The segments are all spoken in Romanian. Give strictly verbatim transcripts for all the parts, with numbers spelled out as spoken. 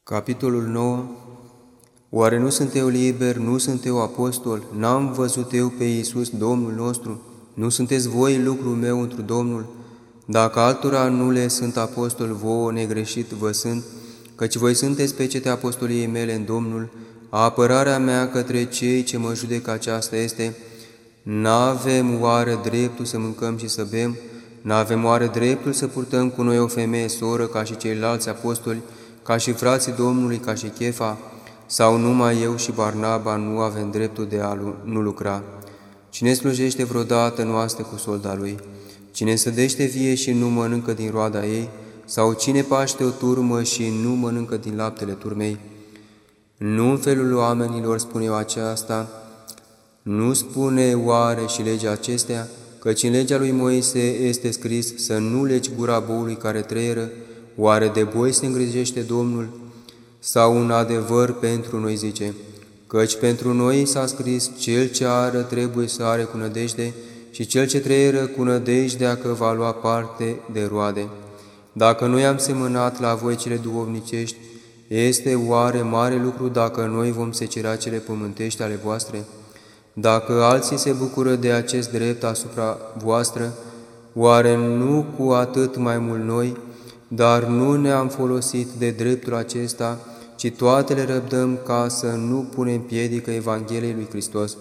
Capitolul nouă. Oare nu sunt eu liber, nu sunt eu apostol, n-am văzut eu pe Iisus Domnul nostru? Nu sunteți voi lucrul meu întru Domnul? Dacă altora nu le sunt apostol, vouă negreșit vă sunt, căci voi sunteți pecete apostoliei mele în Domnul. Apărarea mea către cei ce mă judecă aceasta este: n-avem oare dreptul să mâncăm și să bem? N-avem oare dreptul să purtăm cu noi o femeie soră ca și ceilalți apostoli, ca și frații Domnului, ca și Chefa? Sau numai eu și Barnaba nu avem dreptul de a nu lucra? Cine slujește vreodată nu astă cu solda lui? Cine sădește vie și nu mănâncă din roada ei? Sau cine paște o turmă și nu mănâncă din laptele turmei? Nu în felul oamenilor spun eu aceasta, nu spune oare și legea acestea? Căci în legea lui Moise este scris să nu legi gura boului care trăieră. Oare de boi se îngrijește Domnul? Sau un adevăr pentru noi zice, căci pentru noi s-a scris, cel ce ară trebuie să are cu nădejde și cel ce trăieră cu nădejdea că va lua parte de roade. Dacă noi am semănat la voi cele duhovnicești, este oare mare lucru dacă noi vom secera cele pământești ale voastre? Dacă alții se bucură de acest drept asupra voastră, oare nu cu atât mai mult noi? Dar nu ne-am folosit de dreptul acesta, ci toate le răbdăm ca să nu punem piedică Evangheliei lui Hristos.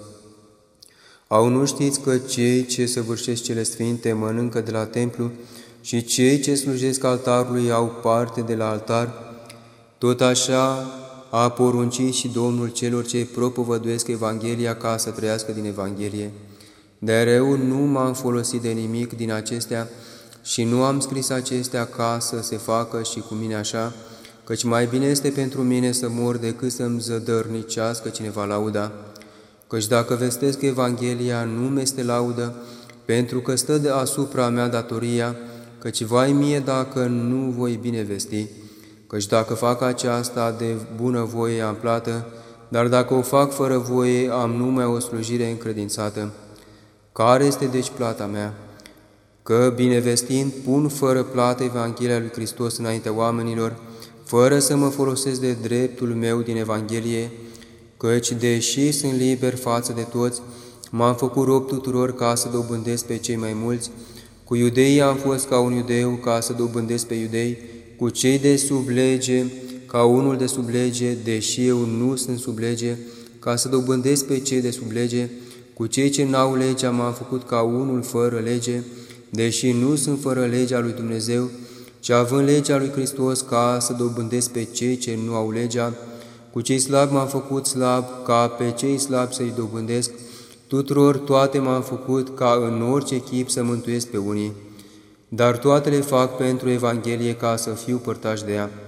Au nu știți că cei ce săvârșesc cele sfinte mănâncă de la templu și cei ce slujesc altarului au parte de la altar? Tot așa a poruncit și Domnul celor ce propovăduiesc Evanghelia ca să trăiască din Evanghelie. De rău nu m-am folosit de nimic din acestea și nu am scris acestea ca să se facă și cu mine așa, căci mai bine este pentru mine să mor decât să-mi zădărnicească cineva lauda. Căci dacă vestesc Evanghelia, nu mi-este laudă, pentru că stă deasupra mea datoria, căci vai mie dacă nu voi bine vesti. Căci dacă fac aceasta de bună voie am plată, dar dacă o fac fără voie am numai o slujire încredințată. Care este deci plata mea? Că, binevestind, pun fără plată Evanghelia lui Hristos înaintea oamenilor, fără să mă folosesc de dreptul meu din Evanghelie, căci, deși sunt liber față de toți, m-am făcut rob tuturor ca să dobândesc pe cei mai mulți. Cu iudeii am fost ca un iudeu ca să dobândesc pe iudei, cu cei de sub lege ca unul de sub lege, deși eu nu sunt sub lege, ca să dobândesc pe cei de sub lege, cu cei ce n-au legea m-am făcut ca unul fără lege, deși nu sunt fără legea lui Dumnezeu, ci având legea lui Hristos ca să dobândesc pe cei ce nu au legea, cu cei slabi m-am făcut slab ca pe cei slabi să-i dobândesc, tuturor toate m-am făcut ca în orice chip să mântuiesc pe unii, dar toate le fac pentru Evanghelie ca să fiu părtaș de ea.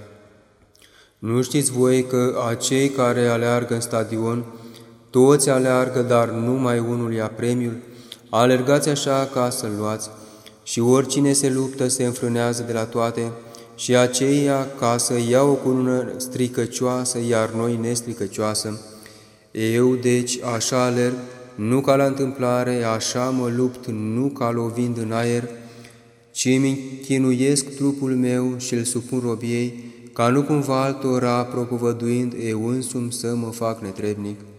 Nu știți voi că acei care aleargă în stadion, toți aleargă, dar numai unul ia premiul? Alergați așa ca să-l luați. Și oricine se luptă se înfrânează de la toate, și aceia ca să ia o cunună stricăcioasă, iar noi nestricăcioasă. Eu, deci, așa alerg, nu ca la întâmplare, așa mă lupt, nu ca lovind în aer, ci îmi chinuiesc trupul meu și îl supun robiei, ca nu cumva altora, propovăduind eu însumi, să mă fac netrebnic.